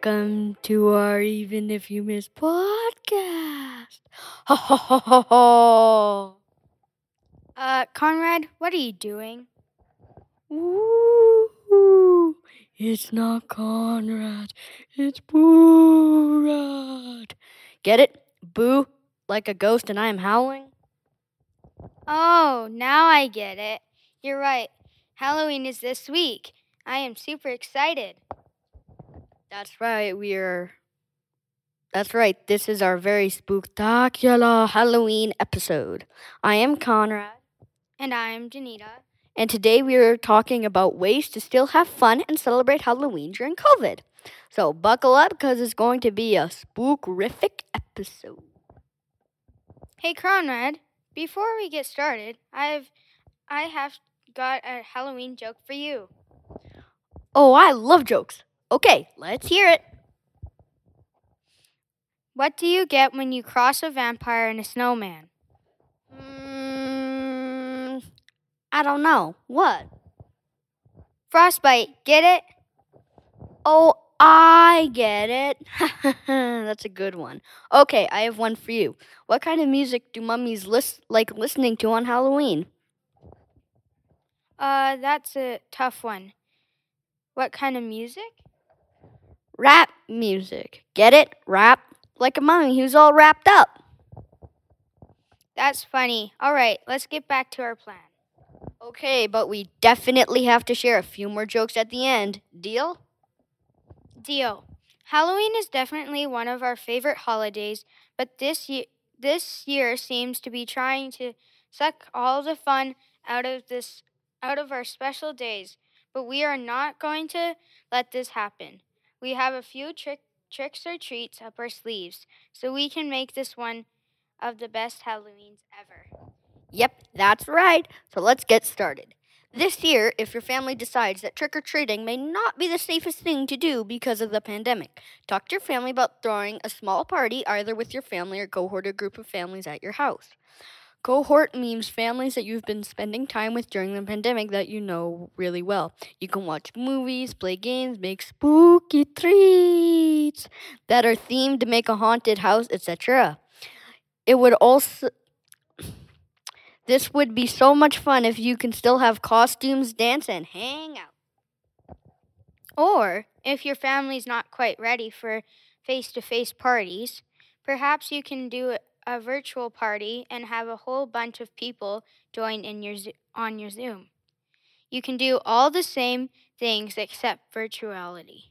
welcome to our Even If You Miss podcast. Ha ha ha ha ha. Conrad, what are you doing? Woo! It's not Conrad, it's Boorad. Get it? Boo, like a ghost and I am howling? Oh, now I get it. You're right. Halloween is this week. I am super excited. That's right, That's right, this is our very spooktacular Halloween episode. I am Conrad. And I'm Janita. And today we are talking about ways to still have fun and celebrate Halloween during COVID. So buckle up because it's going to be a spookrific episode. Hey, Conrad, before we get started, I have got a Halloween joke for you. Oh, I love jokes. Okay, let's hear it. What do you get when you cross a vampire and a snowman? I don't know. What? Frostbite, get it? Oh, I get it. That's a good one. Okay, I have one for you. What kind of music do mummies like listening to on Halloween? That's a tough one. What kind of music? Rap music. Get it? Rap? Like a mummy who's all wrapped up. That's funny. All right, let's get back to our plan. Okay, but we definitely have to share a few more jokes at the end. Deal? Deal. Halloween is definitely one of our favorite holidays, but this year seems to be trying to suck all the fun out of our special days. But we are not going to let this happen. We have a few tricks or treats up our sleeves, so we can make this one of the best Halloweens ever. Yep, that's right. So let's get started. This year, if your family decides that trick-or-treating may not be the safest thing to do because of the pandemic, talk to your family about throwing a small party either with your family or cohort or group of families at your house. Cohort means families that you've been spending time with during the pandemic that you know really well. You can watch movies, play games, make spooky treats that are themed to make a haunted house, etc. This would be so much fun if you can still have costumes, dance, and hang out. Or, if your family's not quite ready for face-to-face parties, perhaps you can do a virtual party and have a whole bunch of people join on your Zoom. You can do all the same things except virtually.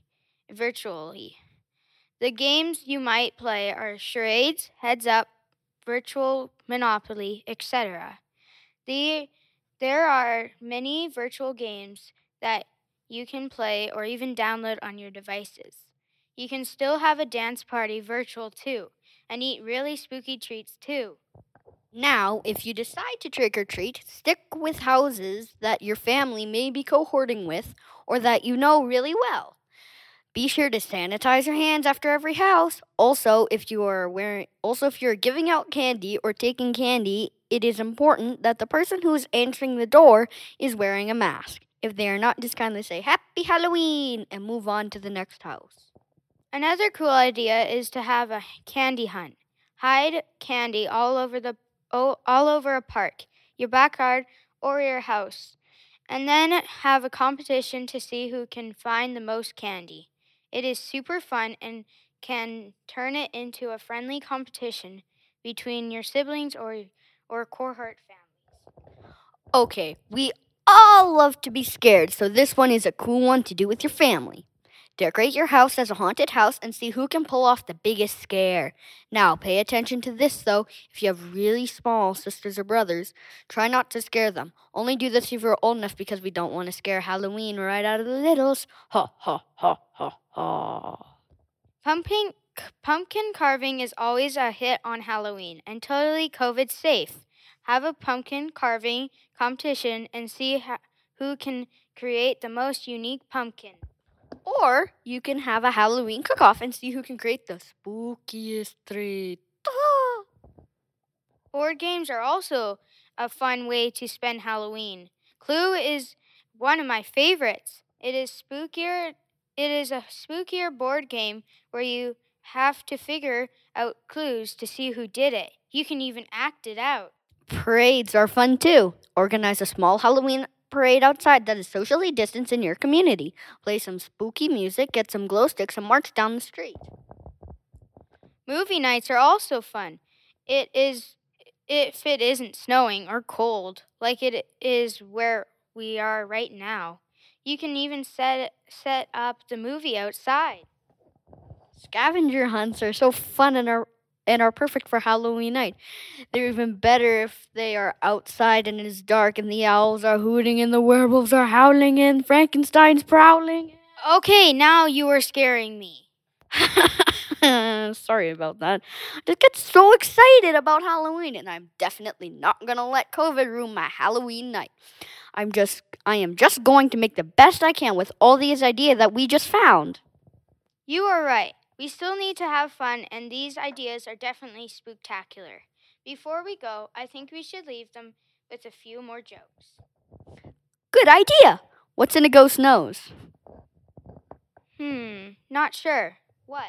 The games you might play are charades, heads up, virtual Monopoly, etc. There are many virtual games that you can play or even download on your devices. You can still have a dance party virtual too, and eat really spooky treats too. Now, if you decide to trick or treat, stick with houses that your family may be cohorting with or that you know really well. Be sure to sanitize your hands after every house. Also, if you're giving out candy or taking candy, it is important that the person who is answering the door is wearing a mask. If they are not, just kindly say Happy Halloween and move on to the next house. Another cool idea is to have a candy hunt. Hide candy all over a park, your backyard, or your house, and then have a competition to see who can find the most candy. It is super fun and can turn it into a friendly competition between your siblings or cohort families. Okay, we all love to be scared, so this one is a cool one to do with your family. Decorate your house as a haunted house and see who can pull off the biggest scare. Now, pay attention to this though. If you have really small sisters or brothers, try not to scare them. Only do this if you're old enough because we don't want to scare Halloween right out of the littles. Ha ha ha ha ha. Pumpkin carving is always a hit on Halloween and totally COVID safe. Have a pumpkin carving competition and see who can create the most unique pumpkin. Or you can have a Halloween cook-off and see who can create the spookiest treat. Board games are also a fun way to spend Halloween. Clue is one of my favorites. It is spookier It is a spookier board game where you have to figure out clues to see who did it. You can even act it out. Parades are fun too. Organize a small Halloween parade outside that is socially distanced in your community. Play some spooky music, get some glow sticks, and march down the street. Movie nights are also fun. If it isn't snowing or cold, like it is where we are right now. You can even set up the movie outside. Scavenger hunts are so fun and are perfect for Halloween night. They're even better if they are outside and it is dark and the owls are hooting and the werewolves are howling and Frankenstein's prowling. Okay, now you are scaring me. Sorry about that. I just get so excited about Halloween, and I'm definitely not gonna let COVID ruin my Halloween night. I am just going to make the best I can with all these ideas that we just found. You are right. We still need to have fun, and these ideas are definitely spooktacular. Before we go, I think we should leave them with a few more jokes. Good idea! What's in a ghost's nose? Not sure. What?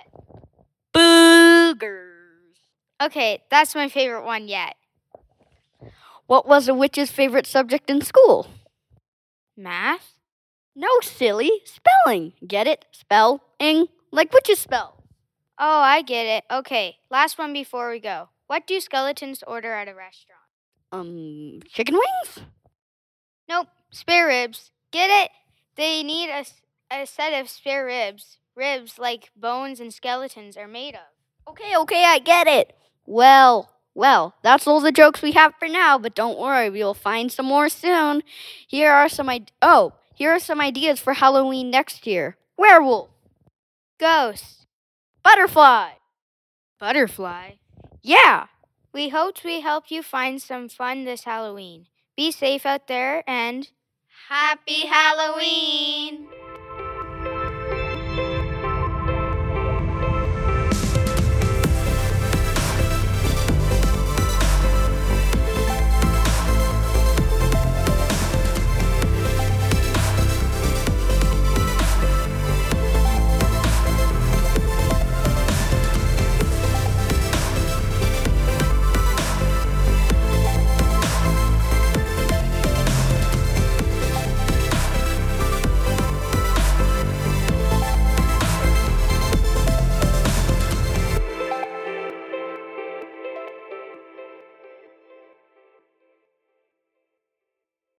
Boogers. Okay, that's my favorite one yet. What was a witch's favorite subject in school? Math? No, silly. Spelling. Get it? Spell-ing. Like witches spell. Oh, I get it. Okay, last one before we go. What do skeletons order at a restaurant? Chicken wings? Nope, spare ribs. Get it? They need a set of spare ribs. Ribs like bones and skeletons are made of. Okay, I get it. Well, that's all the jokes we have for now, but don't worry, we will find some more soon. Here are some ideas for Halloween next year. Werewolf. Ghost. Butterfly. Butterfly? Yeah. We hoped we helped you find some fun this Halloween. Be safe out there and Happy Halloween!